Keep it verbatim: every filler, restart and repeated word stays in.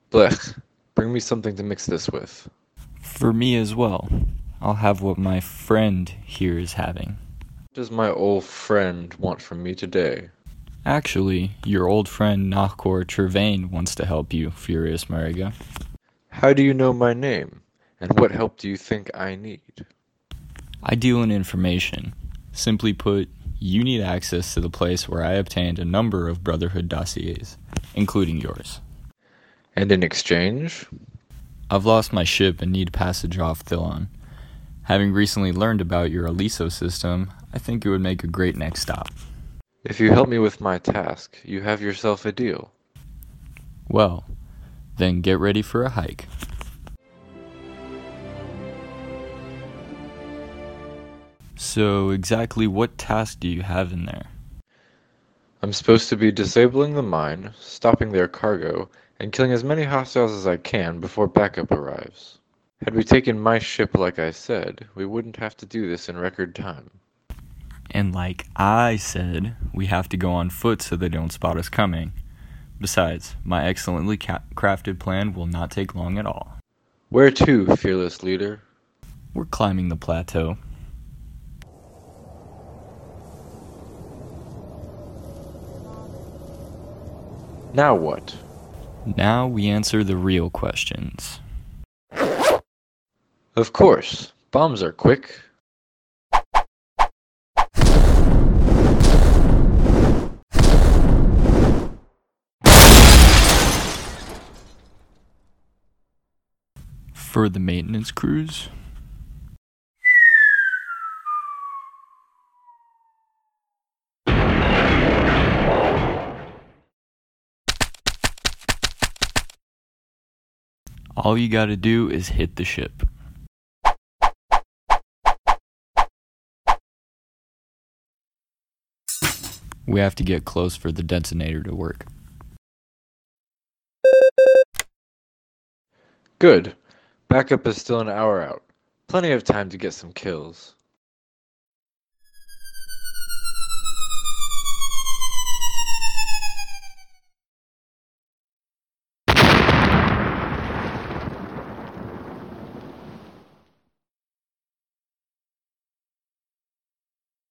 Blech, bring me something to mix this with. For me as well. I'll have what my friend here is having. What does my old friend want from me today? Actually, your old friend Nahkor Trevane wants to help you, Furious Mariga. How do you know my name? And what help do you think I need? I deal in information. Simply put, you need access to the place where I obtained a number of Brotherhood dossiers, including yours. And in exchange? I've lost my ship and need passage off Thilon. Having recently learned about your Aliso system, I think it would make a great next stop. If you help me with my task, you have yourself a deal. Well, then get ready for a hike. So, exactly what task do you have in there? I'm supposed to be disabling the mine, stopping their cargo, and killing as many hostiles as I can before backup arrives. Had we taken my ship like I said, we wouldn't have to do this in record time. And like I said, we have to go on foot so they don't spot us coming. Besides, my excellently ca- crafted plan will not take long at all. Where to, fearless leader? We're climbing the plateau. Now what? Now we answer the real questions. Of course, bombs are quick. For the maintenance crews? All you gotta do is hit the ship. We have to get close for the detonator to work. Good. Backup is still an hour out. Plenty of time to get some kills.